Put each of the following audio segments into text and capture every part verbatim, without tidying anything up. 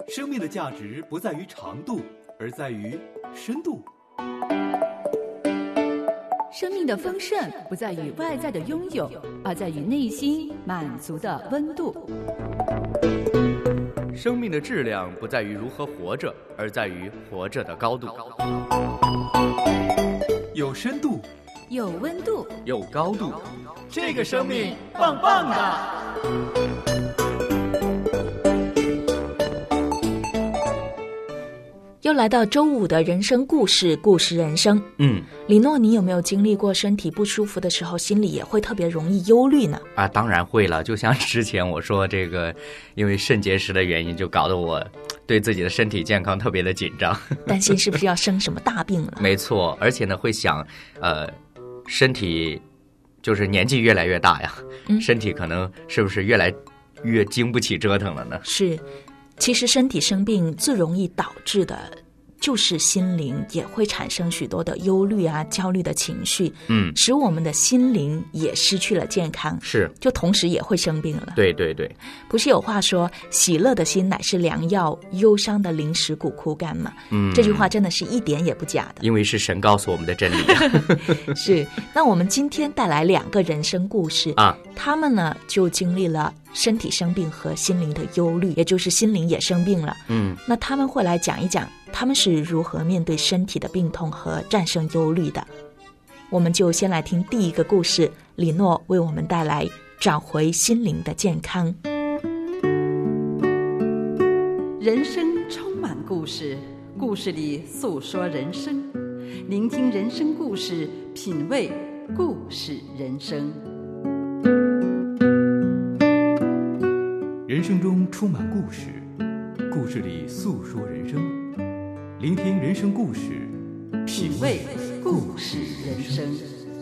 生命的价值不在于长度，而在于深度。 生命的丰盛不在于外在的拥有，而在于内心满足的温度。 生命的质量不在于如何活着，而在于活着的高度。 有深度， 有温度， 有高度， 这个生命棒棒的。 又来到周五的人生故事，故事人生。 嗯， 李诺，你有没有经历过身体不舒服的时候，心里也会特别容易忧虑呢？ 啊，当然会了。就像之前我说这个，因为肾结石的原因，就搞得我对自己的身体健康特别的紧张， 担心是不是要生什么大病了？ 没错，而且呢，会想，呃，身体就是年纪越来越大呀，嗯、身体可能是不是越来越经不起折腾了呢？ 是。其实身体生病最容易导致的就是心灵也会产生许多的忧虑啊、焦虑的情绪， 嗯， 使我们的心灵也失去了健康， 是， 就同时也会生病了。 对对对， 不是有话说喜乐的心乃是良药，忧伤的灵使骨枯干吗？ 嗯， 这句话真的是一点也不假的， 因为是神告诉我们的真理、啊、 是。那我们今天带来两个人生故事啊， 他们呢就经历了身体生病和心灵的忧虑，也就是心灵也生病了。 嗯， 那他们会来讲一讲他们是如何面对身体的病痛和战胜忧虑的。我们就先来听第一个故事，李诺为我们带来找回心灵的健康。 人生充满故事，故事里诉说人生，聆听人生故事，品味故事人生。 人生中充满故事，故事里诉说人生，聆听人生故事，品味故事人生。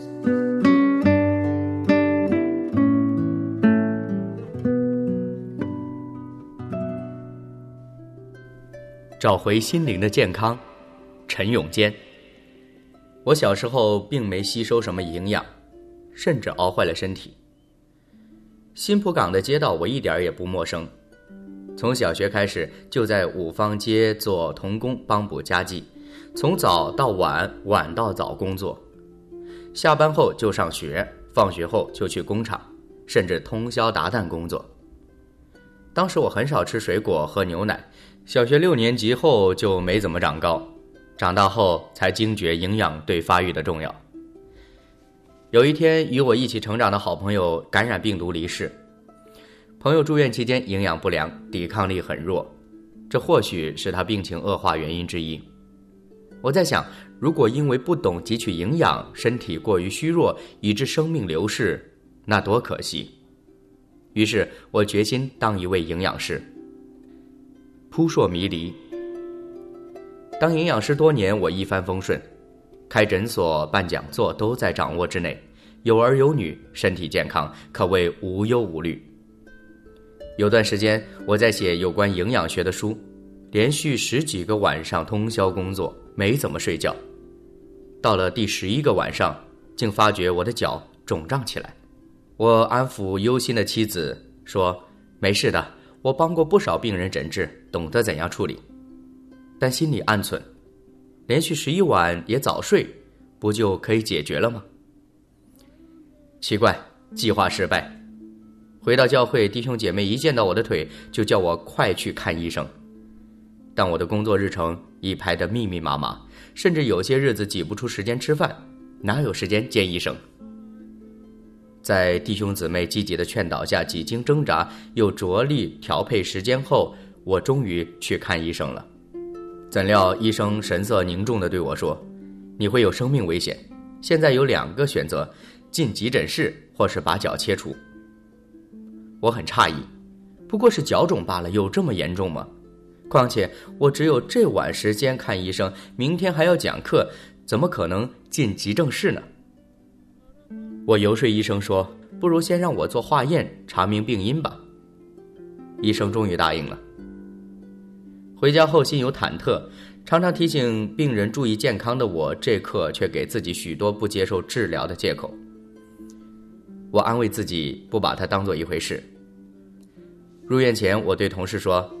找回心灵的健康，陈永坚。我小时候并没吸收什么营养，甚至熬坏了身体。新浦港的街道我一点也不陌生，从小学开始就在五芳街做童工帮补家计，从早到晚，晚到早工作，下班后就上学，放学后就去工厂，甚至通宵达旦工作。当时我很少吃水果喝牛奶，小学六年级后就没怎么长高，长大后才惊觉营养对发育的重要。有一天，与我一起成长的好朋友感染病毒离世，朋友住院期间营养不良，抵抗力很弱，这或许是他病情恶化原因之一。我在想，如果因为不懂汲取营养，身体过于虚弱，以致生命流逝，那多可惜。于是我决心当一位营养师。扑朔迷离，当营养师多年，我一帆风顺，开诊所办讲座都在掌握之内，有儿有女，身体健康，可谓无忧无虑。有段时间我在写有关营养学的书，连续十几个晚上通宵工作，没怎么睡觉。到了第十一个晚上，竟发觉我的脚肿胀起来。我安抚忧心的妻子说，没事的，我帮过不少病人诊治，懂得怎样处理。但心里暗忖，连续十一晚也早睡，不就可以解决了吗？奇怪，计划失败。回到教会，弟兄姐妹一见到我的腿，就叫我快去看医生。但我的工作日程已排得密密麻麻，甚至有些日子挤不出时间吃饭，哪有时间见医生？在弟兄姊妹积极的劝导下，几经挣扎又着力调配时间后，我终于去看医生了。怎料医生神色凝重地对我说，你会有生命危险，现在有两个选择，进急诊室或是把脚切除。我很诧异，不过是脚肿罢了，有这么严重吗？况且我只有这晚时间看医生，明天还要讲课，怎么可能进急诊室呢？我游说医生说，不如先让我做化验，查明病因吧。医生终于答应了。回家后心有忐忑，常常提醒病人注意健康的我，这刻却给自己许多不接受治疗的借口。我安慰自己，不把它当作一回事。入院前，我对同事说，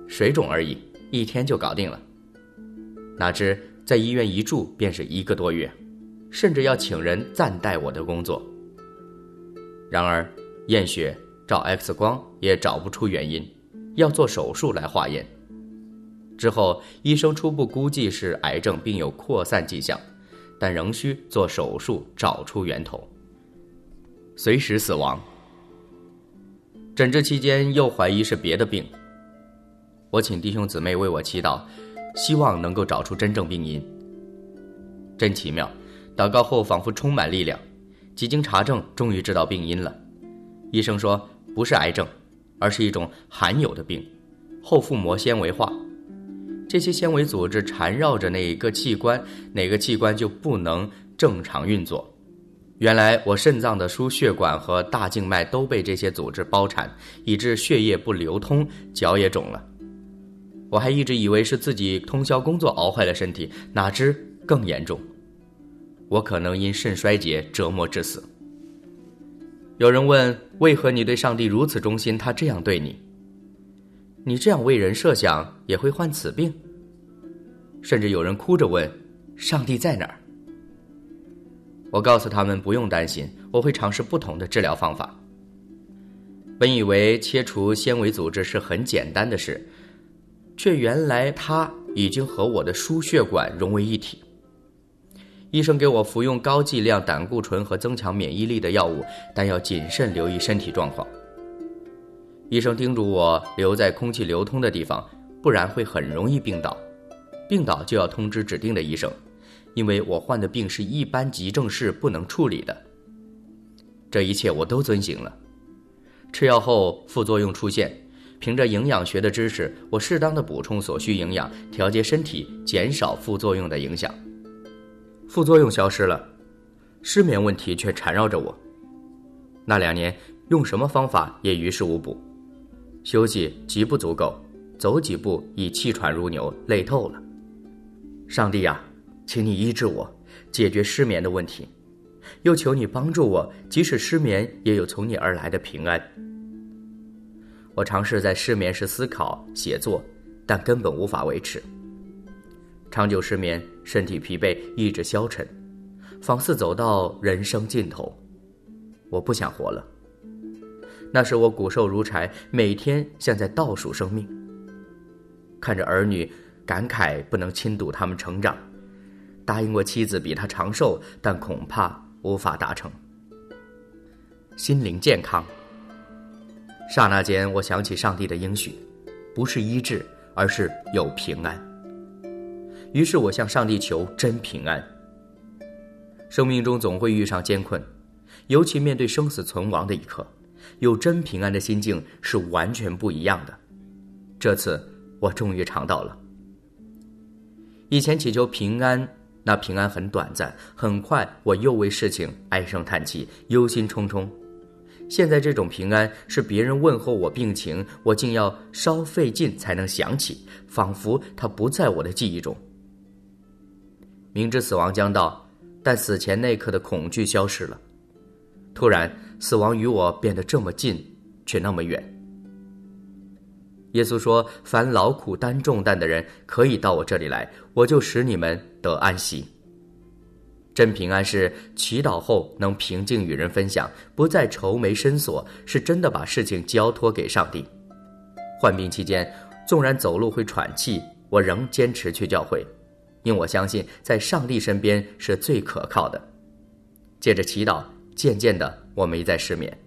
水肿而已，一天就搞定了。哪知在医院一住便是一个多月，甚至要请人暂代我的工作。然而验血、照 X 光也找不出原因，要做手术来化验。之后医生初步估计是癌症并有扩散迹象，但仍需做手术找出源头，随时死亡。诊治期间又怀疑是别的病，我请弟兄姊妹为我祈祷，希望能够找出真正病因。真奇妙，祷告后仿佛充满力量，几经查证终于知道病因了。医生说不是癌症，而是一种罕有的病，后腹膜纤维化。这些纤维组织缠绕着哪个器官，哪个器官就不能正常运作。原来我肾脏的输血管和大静脉都被这些组织包缠，以致血液不流通，脚也肿了。我还一直以为是自己通宵工作熬坏了身体，哪知更严重，我可能因肾衰竭折磨致死。有人问，为何你对上帝如此忠心，他这样对你？你这样为人设想，也会患此病？甚至有人哭着问，上帝在哪儿？我告诉他们不用担心，我会尝试不同的治疗方法。本以为切除纤维组织是很简单的事，却原来它已经和我的输血管融为一体。医生给我服用高剂量胆固醇和增强免疫力的药物，但要谨慎留意身体状况。医生叮嘱我留在空气流通的地方，不然会很容易病倒。病倒就要通知指定的医生，因为我患的病是一般急症室不能处理的。这一切我都遵行了。吃药后副作用出现，凭着营养学的知识，我适当的补充所需营养，调节身体，减少副作用的影响。副作用消失了，失眠问题却缠绕着我。那两年用什么方法也于事无补，休息极不足够，走几步已气喘如牛，累透了。上帝啊，请你医治我，解决失眠的问题，又求你帮助我，即使失眠也有从你而来的平安。我尝试在失眠时思考写作，但根本无法维持。长久失眠，身体疲惫，意志消沉，仿似走到人生尽头。我不想活了。那时我骨瘦如柴，每天像在倒数生命。看着儿女，感慨不能亲睹他们成长。答应过妻子比他长寿，但恐怕无法达成。心灵健康。刹那间，我想起上帝的应许，不是医治，而是有平安。于是我向上帝求真平安。生命中总会遇上艰困，尤其面对生死存亡的一刻，有真平安的心境是完全不一样的。这次我终于尝到了。以前祈求平安，那平安很短暂，很快我又为事情唉声叹气，忧心忡忡。现在这种平安是别人问候我病情，我竟要稍费劲才能想起，仿佛它不在我的记忆中。明知死亡将到，但死前那刻的恐惧消失了。突然，死亡与我变得这么近，却那么远。耶稣说，凡劳苦担重担的人可以到我这里来，我就使你们得安息。真平安是祈祷后能平静与人分享，不再愁眉深锁，是真的把事情交托给上帝。患病期间，纵然走路会喘气，我仍坚持去教会，因我相信在上帝身边是最可靠的。借着祈祷，渐渐的我没再失眠。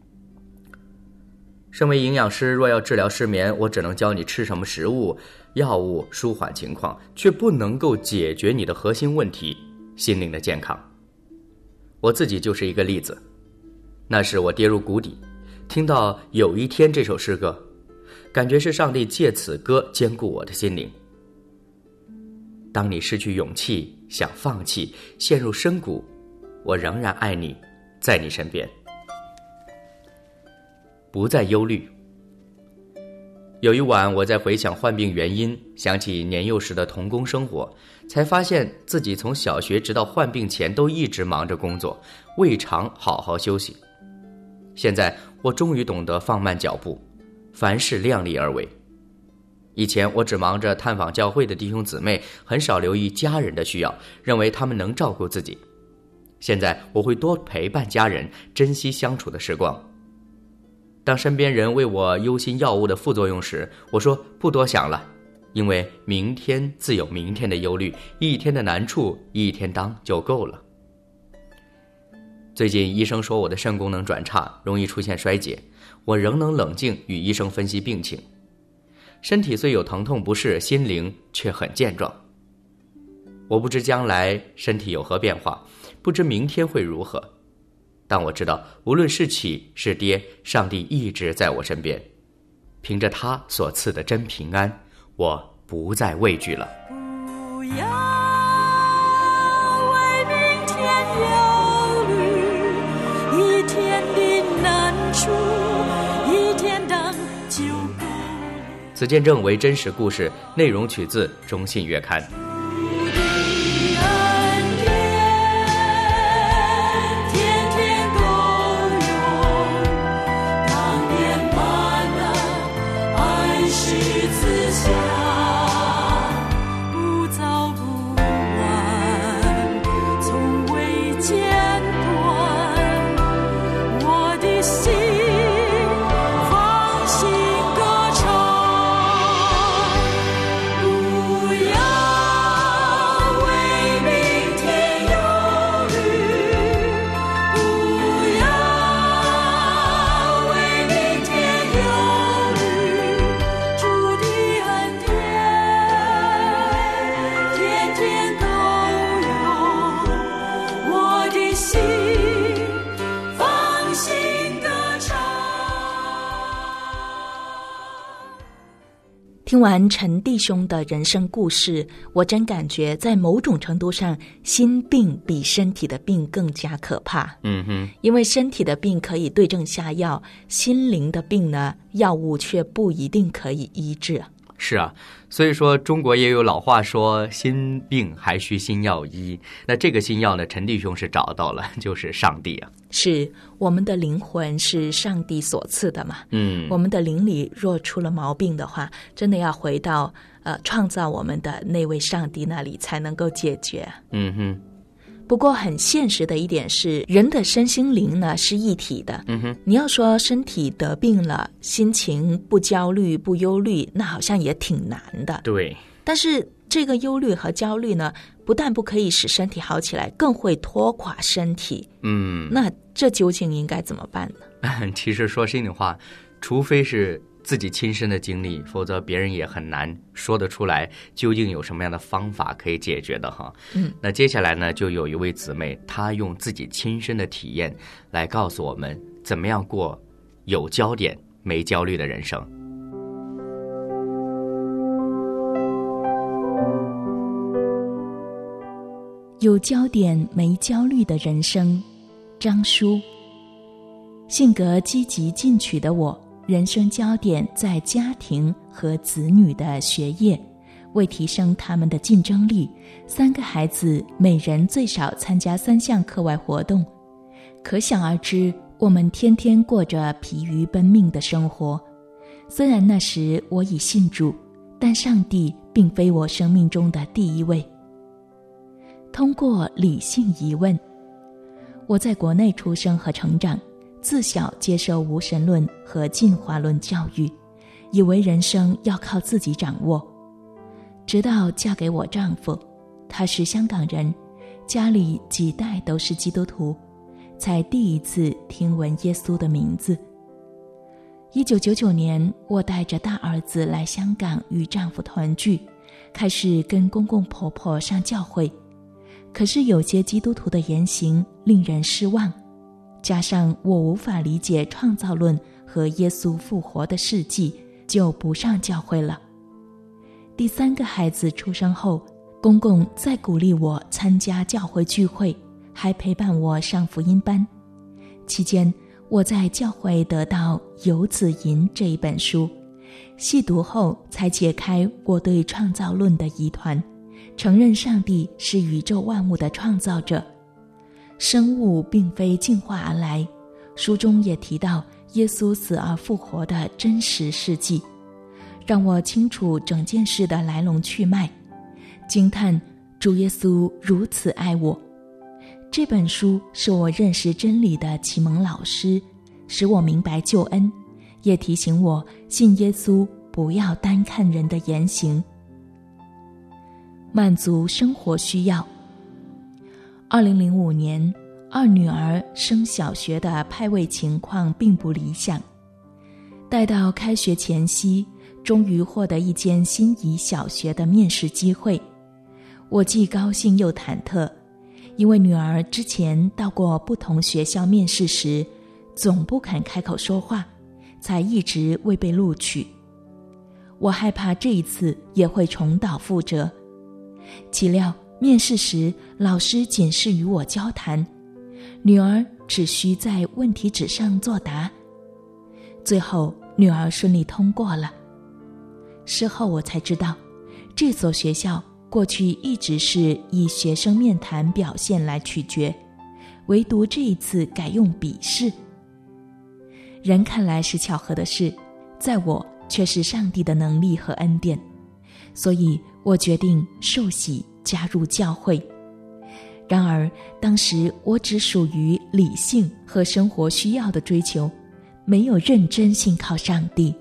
身为营养师，若要治疗失眠，我只能教你吃什么食物、药物舒缓情况，却不能够解决你的核心问题——心灵的健康。我自己就是一个例子。那时我跌入谷底，听到《有一天》这首诗歌，感觉是上帝借此歌坚固我的心灵。当你失去勇气，想放弃，陷入深谷，我仍然爱你，在你身边。不再忧虑。有一晚，我在回想患病原因，想起年幼时的童工生活，才发现自己从小学直到患病前都一直忙着工作，未尝好好休息。现在我终于懂得放慢脚步，凡事量力而为。 以前我只忙着探访教会的弟兄姊妹，很少留意家人的需要，认为他们能照顾自己。现在我会多陪伴家人，珍惜相处的时光。当身边人为我忧心药物的副作用时，我说不多想了，因为明天自有明天的忧虑，一天的难处一天当就够了。最近医生说我的肾功能转差，容易出现衰竭，我仍能冷静与医生分析病情。身体虽有疼痛不适，心灵却很健壮。我不知将来身体有何变化，不知明天会如何，但我知道无论是起是跌，上帝一直在我身边。凭着他所赐的真平安，我不再畏惧了。 不要为明天忧虑，一天的难处一天当就够。 此见证为真实故事，内容取自《中信月刊》。 听完陈弟兄的人生故事，我真感觉在某种程度上，心病比身体的病更加可怕。 嗯哼， 因为身体的病可以对症下药，心灵的病呢，药物却不一定可以医治。 是啊，所以说中国也有老话说心病还需心药医。那这个心药呢，陈弟兄是找到了，就是上帝啊。 是，我们的灵魂是上帝所赐的嘛。 嗯， 我们的灵里若出了毛病的话，真的要回到呃创造我们的那位上帝那里才能够解决。 嗯哼。 不过很现实的一点是，人的身心灵呢是一体的。 嗯哼， 你要说身体得病了，心情不焦虑不忧虑，那好像也挺难的。 对。 但是这个忧虑和焦虑呢，不但不可以使身体好起来，更会拖垮身体。 嗯， 那这究竟应该怎么办呢？ 其实说心里话，除非是自己亲身的经历，否则别人也很难说得出来究竟有什么样的方法可以解决的哈。 嗯， 那接下来呢，就有一位姊妹，她用自己亲身的体验来告诉我们怎么样过有焦点没焦虑的人生。 有焦点没焦虑的人生，张叔。性格积极进取的我，人生焦点在家庭和子女的学业。为提升他们的竞争力，三个孩子每人最少参加三项课外活动。可想而知，我们天天过着疲于奔命的生活。虽然那时我已信主，但上帝并非我生命中的第一位。通过理性疑问，我在国内出生和成长，自小接受无神论和进化论教育，以为人生要靠自己掌握。直到嫁给我丈夫，他是香港人，家里几代都是基督徒，才第一次听闻耶稣的名字。一九九九年，我带着大儿子来香港与丈夫团聚，开始跟公公婆婆上教会。可是有些基督徒的言行令人失望，加上我无法理解创造论和耶稣复活的事迹，就不上教会了。第三个孩子出生后，公公再鼓励我参加教会聚会，还陪伴我上福音班。期间，我在教会得到《游子吟》这一本书，细读后才解开我对创造论的疑团，承认上帝是宇宙万物的创造者，生物并非进化而来。书中也提到耶稣死而复活的真实事迹， 让我清楚整件事的来龙去脉，惊叹主耶稣如此爱我。这本书是我认识真理的启蒙老师，使我明白救恩，也提醒我信耶稣不要单看人的言行。满足生活需要。二零零五年，二女儿升小学的派位情况并不理想。待到开学前夕，终于获得一间心仪小学的面试机会，我既高兴又忐忑，因为女儿之前到过不同学校面试时，总不肯开口说话，才一直未被录取。我害怕这一次也会重蹈覆辙。岂料面试时，老师仅是与我交谈，女儿只需在问题纸上作答。最后女儿顺利通过了。事后我才知道，这所学校过去一直是以学生面谈表现来取决，唯独这一次改用笔试。人看来是巧合的事，在我却是上帝的能力和恩典，所以我决定受洗加入教会。然而当时我只属于理性和生活需要的追求，没有认真信靠上帝。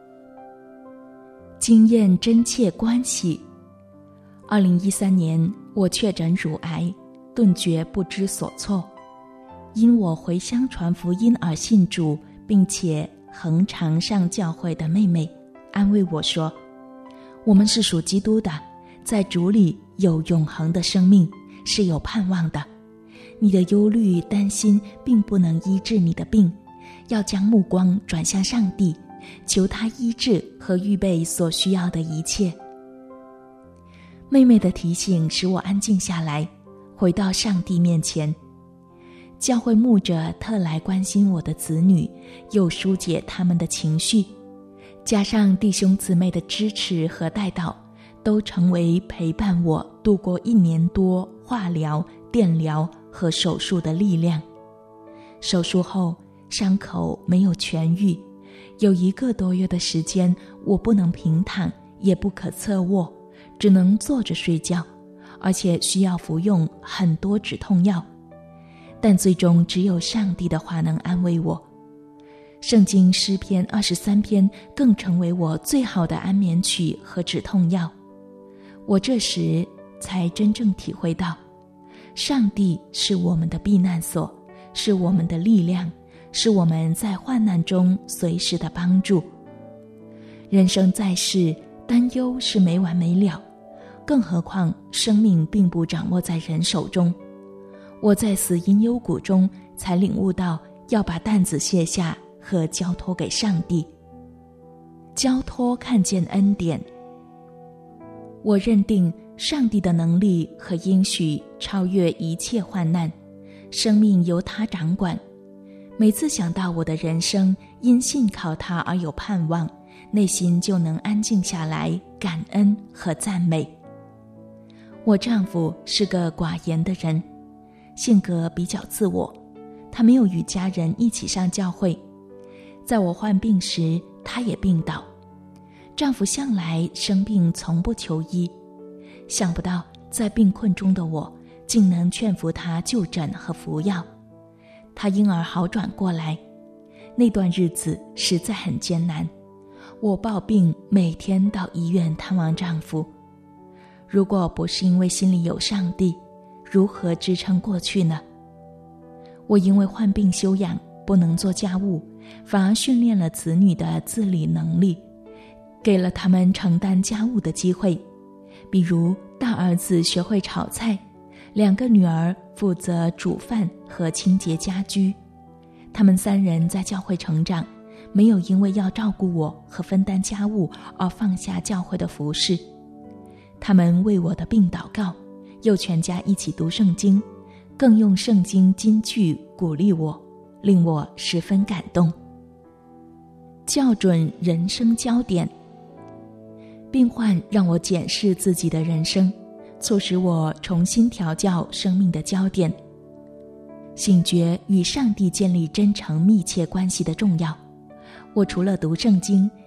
经验真切关系。二零一三年，我确诊乳癌，顿觉不知所措。因我回乡传福音而信主，并且恒常上教会的妹妹安慰我说，我们是属基督的，在主里有永恒的生命，是有盼望的。你的忧虑担心并不能医治你的病，要将目光转向上帝，求他医治和预备所需要的一切。妹妹的提醒使我安静下来，回到上帝面前。教会牧者特来关心我的子女，又疏解他们的情绪，加上弟兄姊妹的支持和带导，都成为陪伴我度过一年多化疗、电疗和手术的力量。手术后，伤口没有痊愈，有一个多月的时间，我不能平躺，也不可侧卧，只能坐着睡觉，而且需要服用很多止痛药。但最终只有上帝的话能安慰我。圣经诗篇二十三篇更成为我最好的安眠曲和止痛药。我这时才真正体会到，上帝是我们的避难所，是我们的力量，是我们在患难中随时的帮助。人生在世，担忧是没完没了，更何况生命并不掌握在人手中。我在死因幽谷中才领悟到要把担子卸下和交托给上帝。交托看见恩典。我认定上帝的能力和应许超越一切患难，生命由他掌管。每次想到我的人生因信靠他而有盼望，内心就能安静下来，感恩和赞美。我丈夫是个寡言的人，性格比较自我，他没有与家人一起上教会。在我患病时，他也病倒。丈夫向来生病从不求医，想不到在病困中的我竟能劝服他就诊和服药，他因而好转过来。那段日子实在很艰难，我抱病每天到医院探望丈夫。如果不是因为心里有上帝，如何支撑过去呢？我因为患病休养，不能做家务，反而训练了子女的自理能力，给了他们承担家务的机会。比如大儿子学会炒菜，两个女儿负责煮饭和清洁家居。他们三人在教会成长，没有因为要照顾我和分担家务而放下教会的服事。他们为我的病祷告，又全家一起读圣经，更用圣经金句鼓励我，令我十分感动。校准人生焦点。病患让我检视自己的人生，促使我重新调教生命的焦点，醒觉与上帝建立真诚密切关系的重要。我除了读圣经，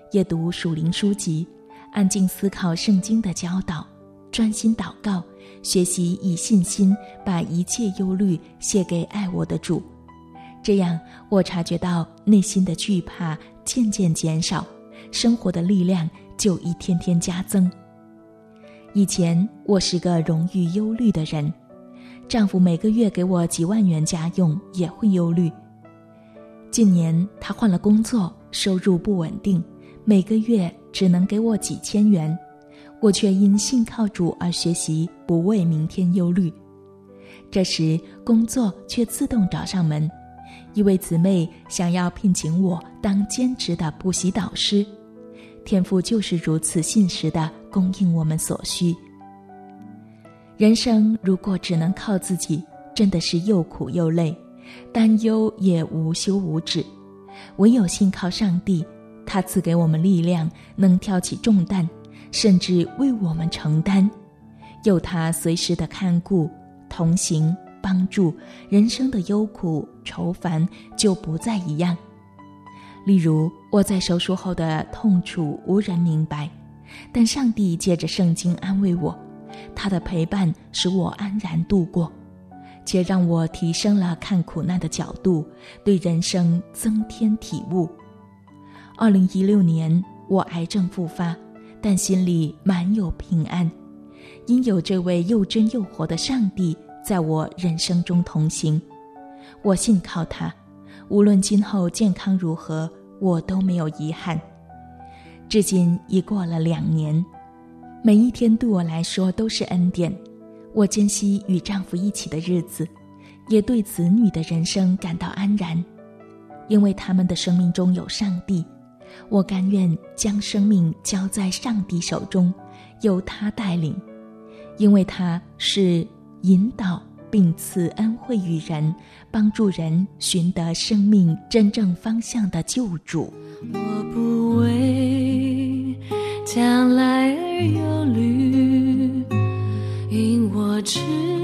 也读属灵书籍，安静思考圣经的教导，专心祷告，学习以信心把一切忧虑卸给爱我的主。这样我察觉到内心的惧怕渐渐减少，生活的力量就一天天加增。以前我是个容易忧虑的人，丈夫每个月给我几万元家用也会忧虑。近年他换了工作，收入不稳定，每个月只能给我几千元，我却因信靠主而学习不为明天忧虑。这时工作却自动找上门，一位姊妹想要聘请我当兼职的补习导师，天父就是如此信实地供应我们所需。人生如果只能靠自己，真的是又苦又累，担忧也无休无止。唯有信靠上帝，他赐给我们力量，能挑起重担，甚至为我们承担。有他随时的看顾、同行、帮助，人生的忧苦、愁烦就不再一样。例如我在手术后的痛楚无人明白，但上帝借着圣经安慰我，他的陪伴使我安然度过，且让我提升了看苦难的角度，对人生增添体悟。二零一六年我癌症复发，但心里满有平安，因有这位又真又活的上帝在我人生中同行。我信靠他，无论今后健康如何，我都没有遗憾。至今已过了两年，每一天对我来说都是恩典。我珍惜与丈夫一起的日子，也对子女的人生感到安然，因为他们的生命中有上帝。我甘愿将生命交在上帝手中，由他带领，因为他是引导并赐恩惠于人，帮助人寻得生命真正方向的救主。 我不为将来而忧虑，因我知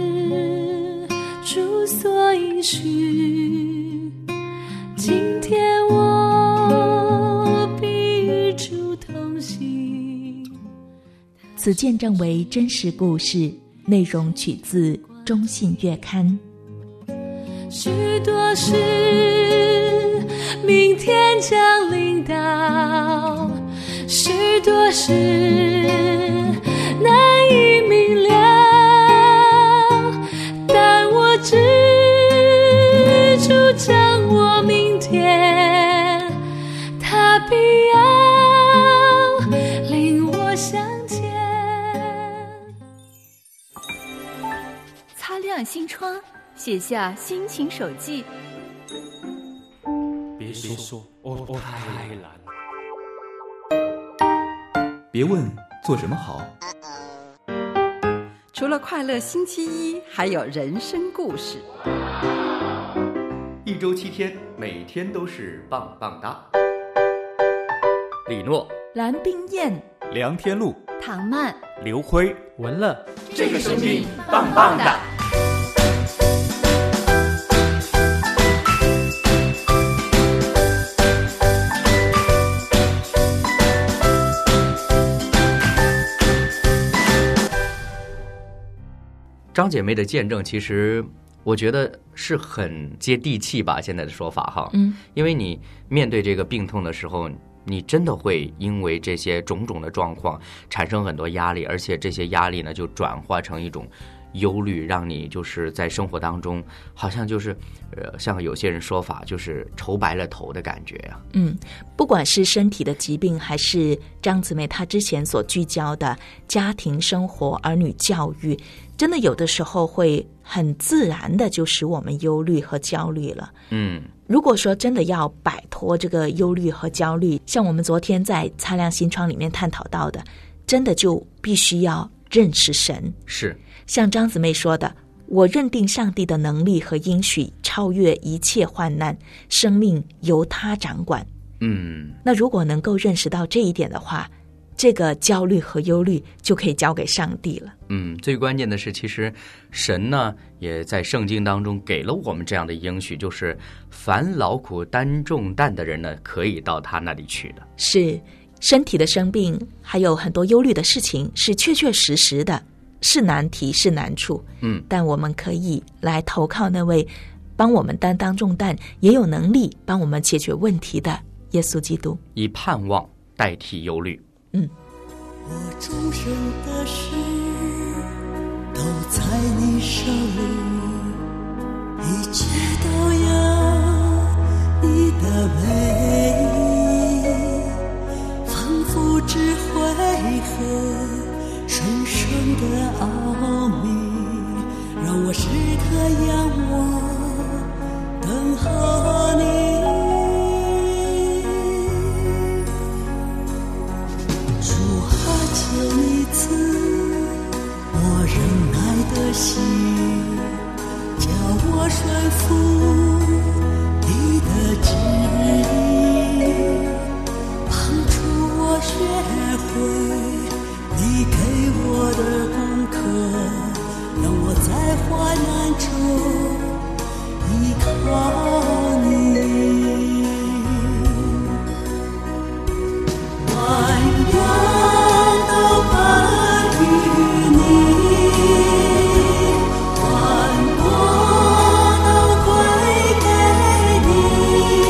主所应许。今天我必与主同行。 此见证为真实故事，内容取自中信月刊。 许多事明天将临到，许多事难以明了，但我知主掌握明天，他必要领我向前。 擦亮心窗，写下心情手记。 别说，我太懒了。别问做什么好。 除了快乐星期一，还有人生故事。 一周七天，每天都是棒棒哒。李诺、 蓝冰燕、 梁天禄、 唐曼、 刘辉、 文乐， 这个生命棒棒的。张姐妹的见证，其实我觉得是很接地气吧，现在的说法哈， 嗯， 因为你面对这个病痛的时候，你真的会因为这些种种的状况产生很多压力，而且这些压力呢，就转化成一种忧虑，让你就是在生活当中，好像就是呃，像有些人说法，就是愁白了头的感觉呀、啊。 嗯，不管是身体的疾病，还是张姊妹她之前所聚焦的家庭生活、儿女教育，真的有的时候会很自然的就使我们忧虑和焦虑了。 嗯， 如果说真的要摆脱这个忧虑和焦虑，像我们昨天在擦亮心窗里面探讨到的，真的就必须要认识神。 是， 像张姊妹说的，我认定上帝的能力和应许超越一切患难，生命由他掌管。 嗯， 那如果能够认识到这一点的话，这个焦虑和忧虑就可以交给上帝了。 嗯，最关键的是，其实神呢也在圣经当中给了我们这样的应许，就是凡劳苦担重担的人呢，可以到他那里去的。 是， 身体的生病，还有很多忧虑的事情，是确确实实的，是难题，是难处。 嗯， 但我们可以来投靠那位帮我们担当重担，也有能力帮我们解决问题的耶稣基督， 以盼望代替忧虑。 嗯， 我终生的事都在你手里，一切都有你的美意，丰富智慧和深深的奥秘，让我时刻仰望等候你。主啊，求你赐我忍耐的心，叫我顺服你的旨意，帮助我学会你给我的功课，让我在患难中依靠你。万有都关于你，万国都归给你，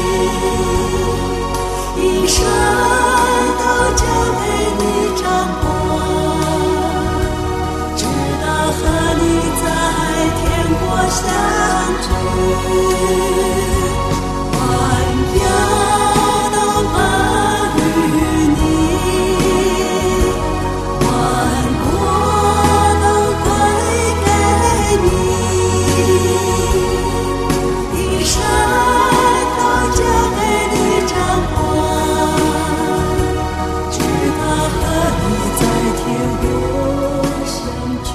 一生都交给你掌管，直到和你在天国相聚。万有都关于你，万国都归给你，一生都交给你掌管，直到和你在天国相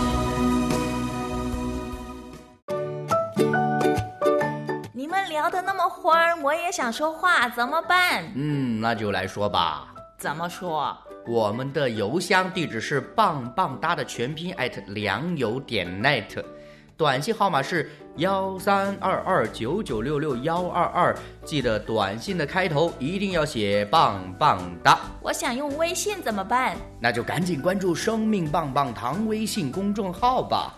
聚。 你们聊得那么欢，我也想说话，怎么办？ 嗯，那就来说吧。 怎么说？ 我们的邮箱地址是棒棒哒的全拼 at 良友点 net， 短信号码是幺三二二九九六六幺二二，记得短信的开头一定要写棒棒哒。 我想用微信怎么办？ 那就赶紧关注生命棒棒糖微信公众号吧。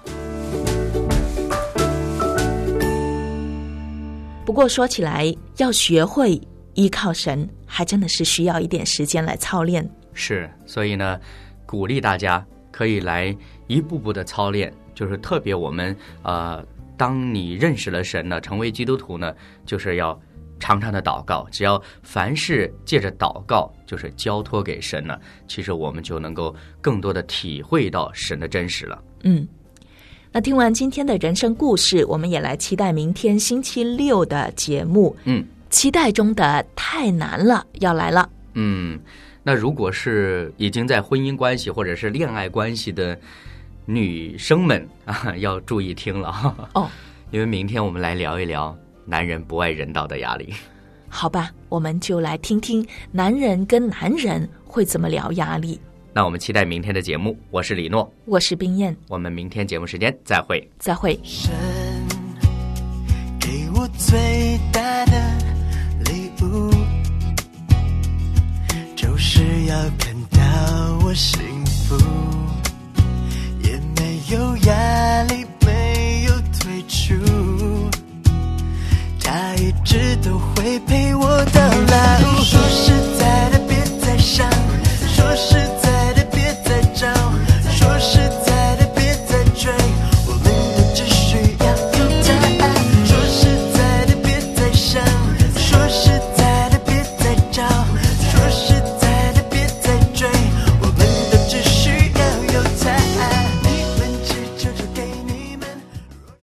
不过说起来，要学会依靠神，还真的是需要一点时间来操练。 是，所以呢，鼓励大家可以来一步步的操练，就是特别我们呃，当你认识了神呢，成为基督徒呢，就是要常常的祷告，只要凡事借着祷告，就是交托给神呢，其实我们就能够更多的体会到神的真实了。 嗯，那听完今天的人生故事，我们也来期待明天星期六的节目。 嗯， 期待中的太难了要来了。 嗯，那如果是已经在婚姻关系或者是恋爱关系的女生们啊，要注意听了哈。 哦， 因为明天我们来聊一聊男人不爱人道的压力。 好吧，我们就来听听男人跟男人会怎么聊压力。 那我们期待明天的节目，我是李诺， 我是冰燕， 我们明天节目时间再会。 再会。 神给我最大的礼物，就是要看到我幸福。